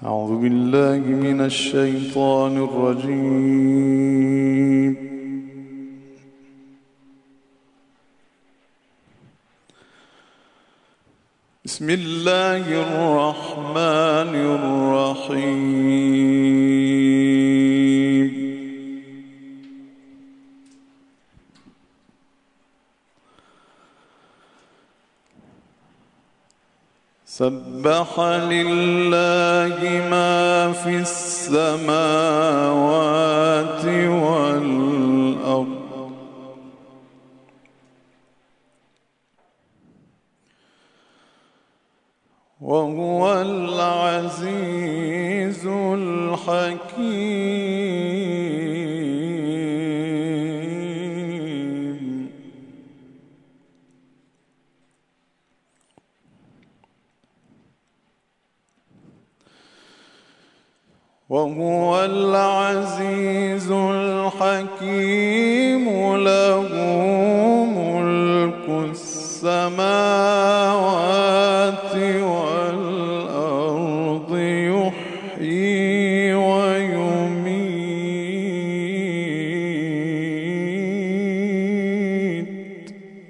أعوذ بالله من الشيطان الرجيم. بسم الله الرحمن الرحيم. سبح لله ما في السماوات والأرض وهو العزيز الحكيم. وهو العزيز الحكيم له ملك السماوات والأرض يحيي ويميت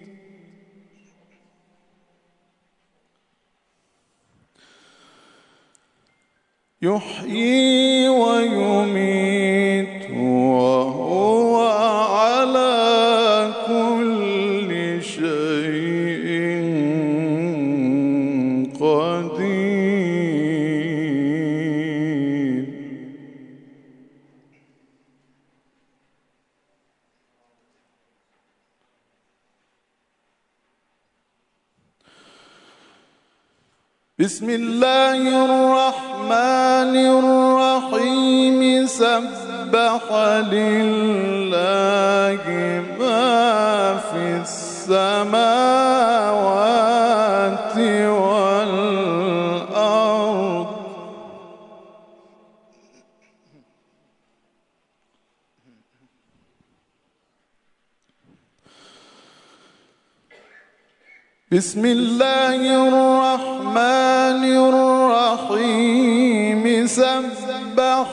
وهو على كل شيء قدير. بسم الله الرحمن الرحيم. سبح لله ما في السماوات والأرض بسم الله الرحمن الرحيم. سبح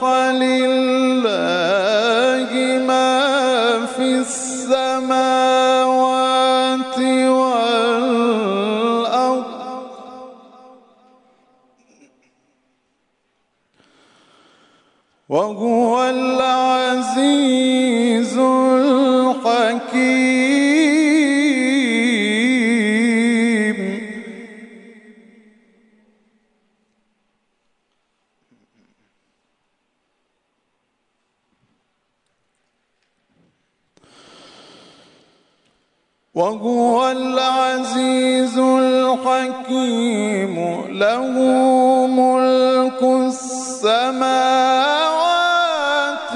لله ما في السماوات والأرض وهو العزيز الحكيم. وهو العزيز الحكيم له ملك السماوات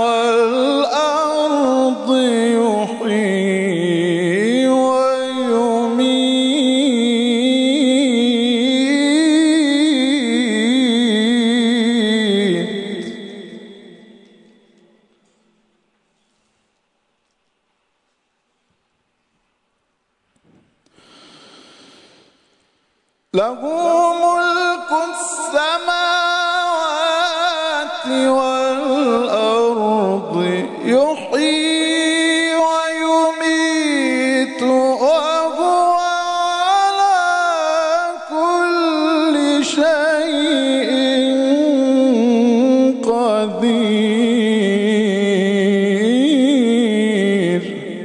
والأرض يحيي ويميت له ملك السماوات والأرض يحيي ويميت وهو على كل شيء قدير.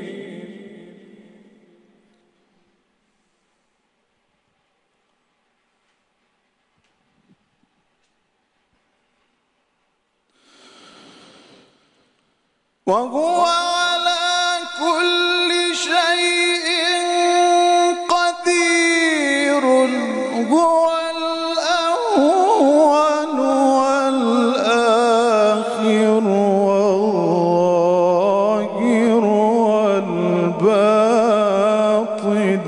وهو على كل شيء قدير. هو الأول والآخر والظاهر والباطن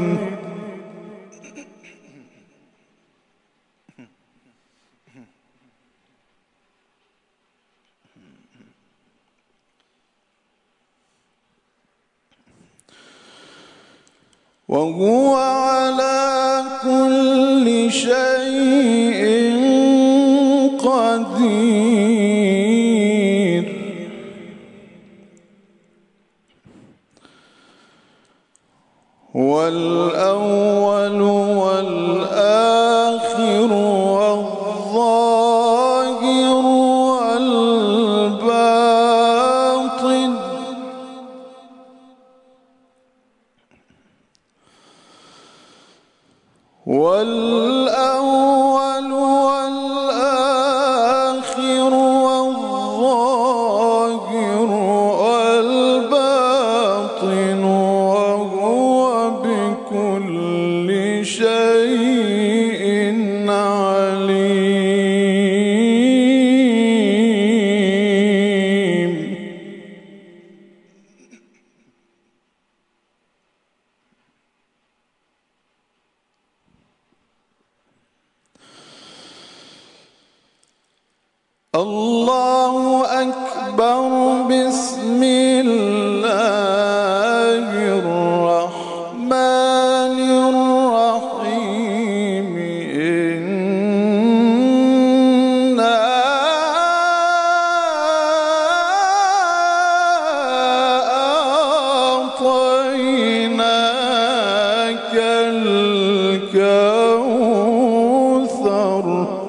وهو على كل شيء قدير. قدير هو الأول والآخر والظاهر والباطن والأول والآخر والظاهر والباطن وهو بكل شيء عليم. الله أكبر. بسم الله الرحمن الرحيم. إنا أعطيناك الكوثر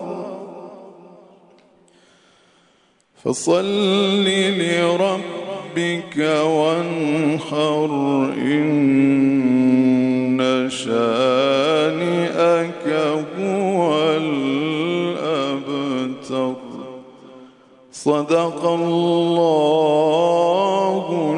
فصل لربك وانحر إن شانئك هو الأبتر. صدق الله